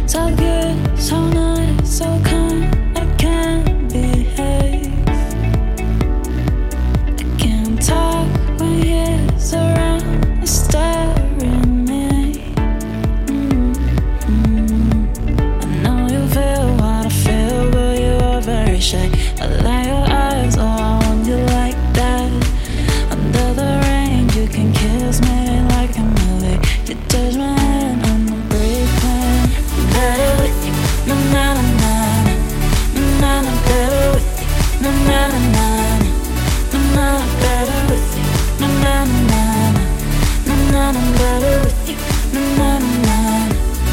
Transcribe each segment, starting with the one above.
So good, so nice, so kind, I can't behave. I can't talk when he's around, he's staring me. I know you feel what I feel, but you are very shy. I like your eyes, oh I want you like that. Under the rain, you can kiss me like a movie. You touch my hand on the break plan. Better with you, na na na na, na na. Better with you, na na na na, na na. Better with you, na na na na, na na. Better with you, na na na.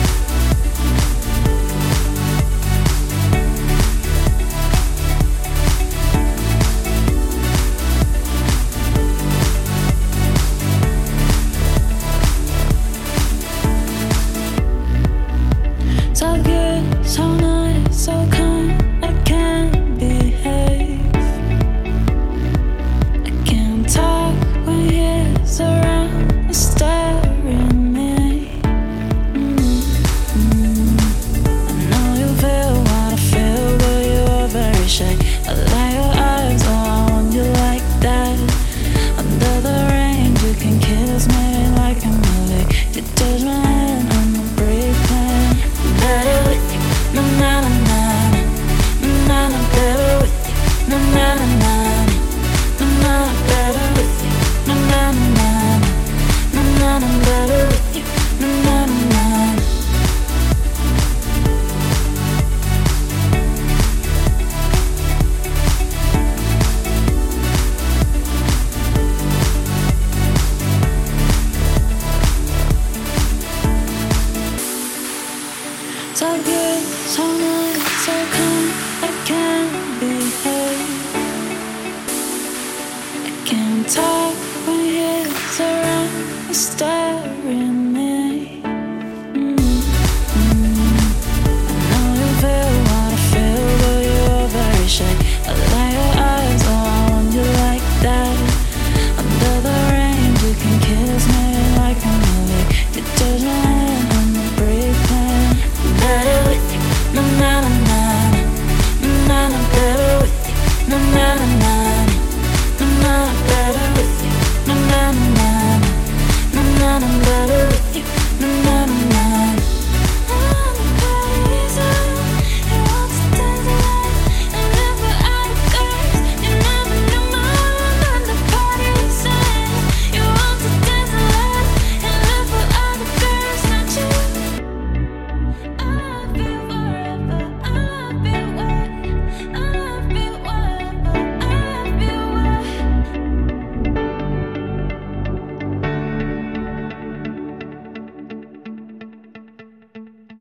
So good, so nice, so kind, I can't behave. I can't talk when he's around, he's staring me. I know you feel what I feel, but you are very shy. I like your eyes, oh I want you like that. Under the rain, you can kiss me like a movie. You touch my hand on the break plan. Better with you, na na na na, na na. Better with you, na na na na, na na. Better with you, na na na na, na na. Better with you, na na na. So good, so nice, so kind, I can't behave. I can't talk when he's around, he's staring